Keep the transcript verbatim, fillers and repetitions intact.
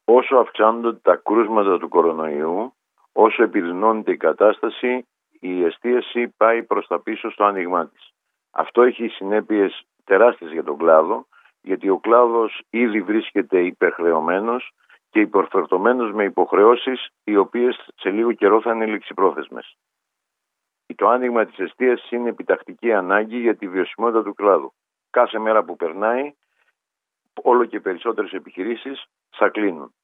Όσο αυξάνονται τα κρούσματα του κορονοϊού, όσο επιδεινώνεται η κατάσταση, η εστίαση πάει προς τα πίσω στο άνοιγμά της. Αυτό έχει συνέπειες τεράστιες για τον κλάδο, γιατί ο κλάδος ήδη βρίσκεται υπερχρεωμένος και υπερφορτωμένος με υποχρεώσεις οι οποίες σε λίγο καιρό θα είναι ληξιπρόθεσμες. Το άνοιγμα της εστίασης είναι επιτακτική ανάγκη για τη βιωσιμότητα του κλάδου. Κάθε μέρα που περνάει, όλο και περισσότερες επιχειρήσεις θα κλείνουν.